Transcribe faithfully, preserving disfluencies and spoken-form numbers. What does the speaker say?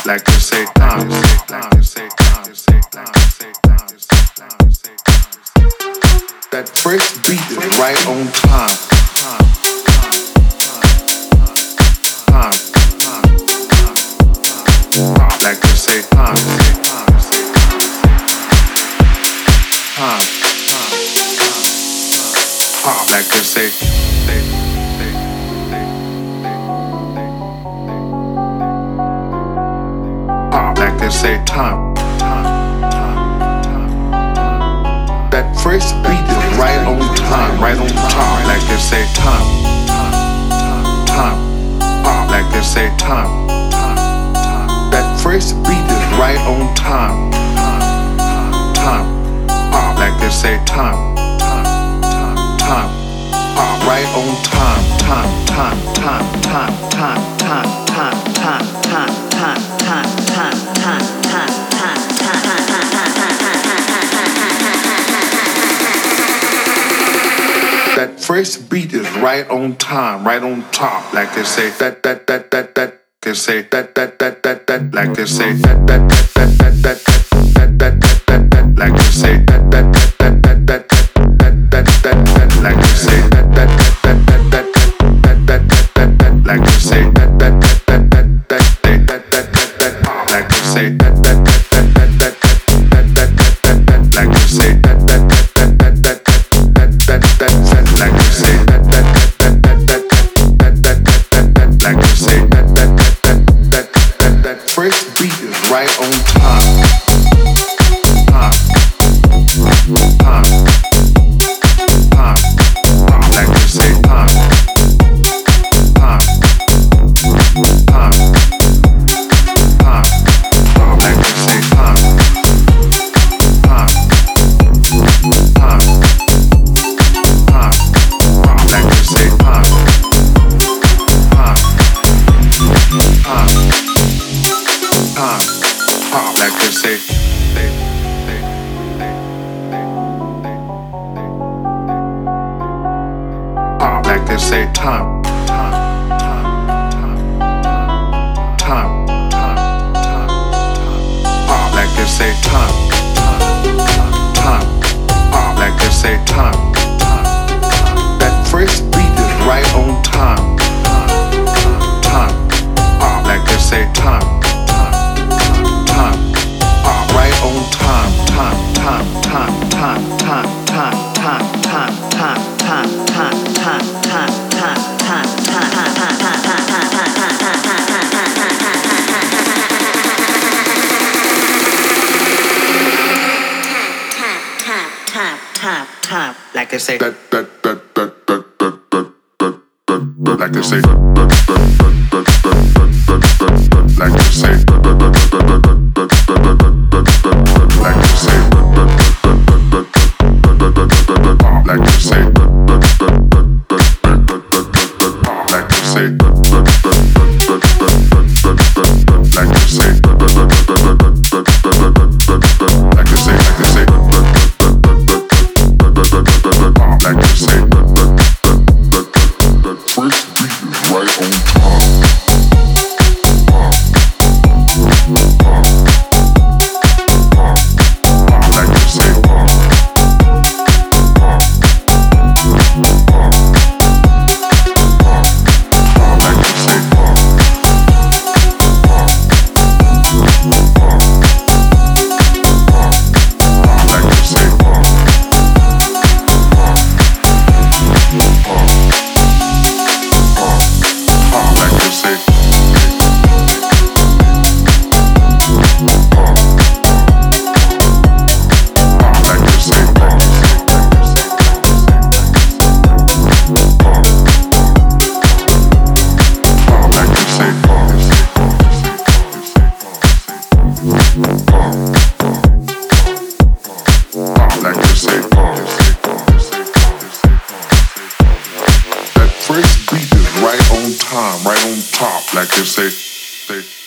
like they say time, like they say time, like they say time. That first beat is right on time. Time, like they say time, time, pop, like they say. Pop, like they say time, time, time, time. That first beat is right on time, right on time, like they say time, time, time, pop, like they say time, time, time. That first beat is right on time, time, time, pop, like they say time, time, time, time, pop, right on time, time, time, time, time, time, time, time, time, time, time, time, time, time, time, time, that first beat is right on time, right on top, like they say that that that that that they say that that that that that like they say that that that that that that that that that that like they say that that that that that that that that that like they say that that that that that that that that that like they say that that that that that that that that like they say that that that that that that that that that like they say that that that that that that that that like they say that that that that that that that like they say that that that that that that first beat is right on time. Time, time, time, time, like they say time, time, time, time, time, like they say time, time, time, time, time, like they say time, time, time, time, time, like they say. Pop, like they say time, time, time, time, time, time, time, pop, like they say time, time, time, pop, like they say time, time. That first beat is right on time, time, pop, like they say time, time, pop, right on time, time, time, time, time, time, time, time, time, time, time, time. Like they say that that that that that that that that that like they say that that that that that that like they say that that that that that that like they say that that that that that that like they say that that that that that like they say that that that that that like they say that that that that like they say like they say like you say, that, that, that, that, that, that first beat is right on time. Uh, uh, uh, uh, like you say, uh, uh, uh, uh, uh, like you say, uh, uh, uh, uh, uh, like you say, uh. First beat is right on time, right on top, like they say. They